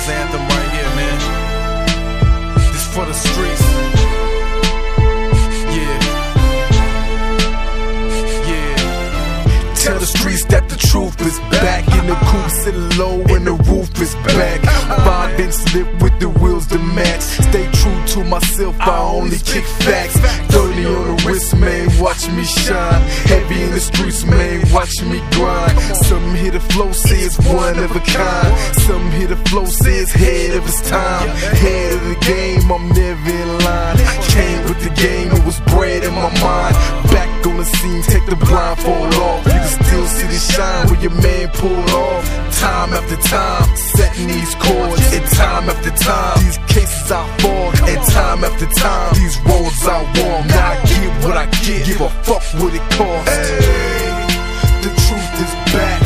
anthem right here, man. This for the streets. Tell the streets that the truth is back. In the coupe sitting low and the roof is back. Bob and slip with the wheels to match. Stay true to myself, I only kick facts. 30 on the wrist, man, watch me shine. Heavy in the streets, man, watch me grind. Some hear the flow, say it's one of a kind. Some hear the flow, say it's head of its time. Head of the game, I'm never in line. Came with the game, it was bred in my mind. Back on the scene, take the blindfold off. You can still see the shine where your man pulled off. Time after time, setting these chords. And time after time, these cases I fall. And time after time, these roads I walk. Now I get what I get, give a fuck what it costs. Hey, the truth is back.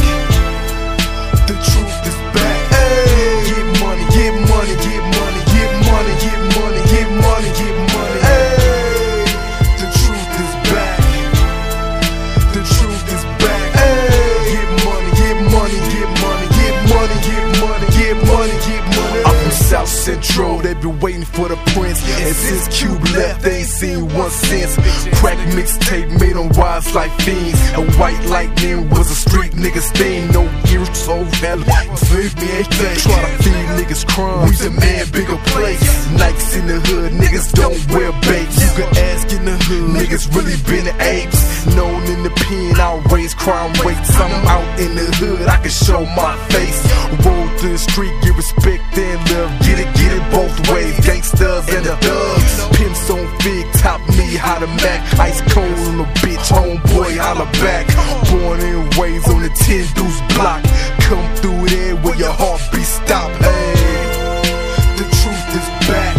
The truth is back. Hey, get money, get money, get money, get money, get money, get money, get money. Hey, the truth is back. The truth is back. Hey, get money, get money, get money, get money, get money, get money, get money. I'm from South Central, they been waiting for the prince. And since Cube left, they ain't seen one since. Crack mixtape made on wise like fiends. And white lightning was a street nigga's thing. No gear, so valid. Save me anything. Try to feed niggas crumbs. We demand bigger plates. Nikes in the hood, niggas don't wear bakes. You can ask in the hood, niggas really been apes. Known in the pen, I'll raise crime rates. I'm out in the hood, I can show my face. Roll through the street, get respect and love. Get it both ways. Gangsters and the thugs. Pimps on big, top me, how to Mac. Ice cold on the bitch, homeboy, holla back. Born and raised on the 10 deuce block. Come through there where your heartbeat stop. Hey, the truth is back.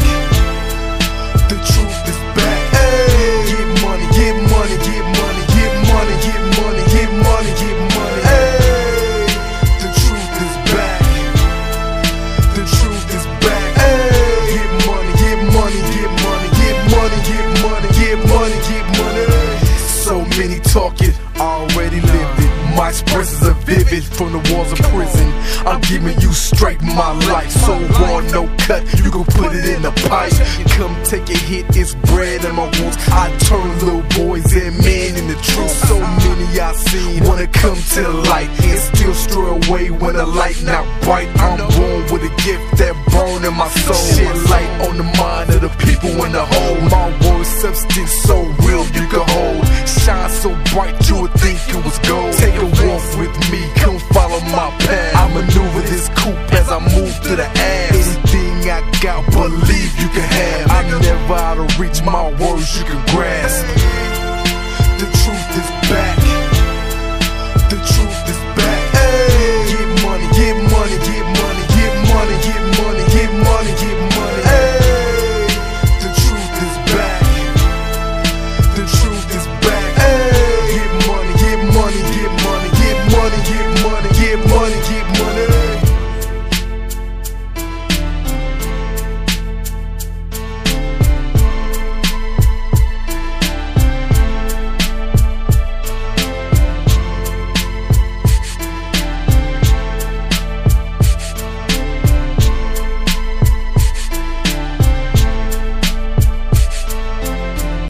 The truth is back. Hey, get money, get money, get money, get money, get money, get money, get money. Hey, the truth is back. The truth is back. Hey, get money, get money, get money, get money, get money, get money, get money. So many talking, already lived it. My expressions are vivid from the walls of prison. I'm giving you straight my life. So raw, no cut, you can put it in the pipe. Come take a hit, it's bread in my wounds. I turn little boys and men into truth. So many I seen wanna come to the light and still stray away when the light not bright. I'm born with a gift that burn in my soul. Shed light on the mind of the people in the whole. My word substance so real you can hold. Shine so bright you would think it was gold. Take a walk with me, come follow my path. I maneuver this coupe as I move through the ass. Anything I got, believe you can have. I'm never out of reach, my words you can grasp.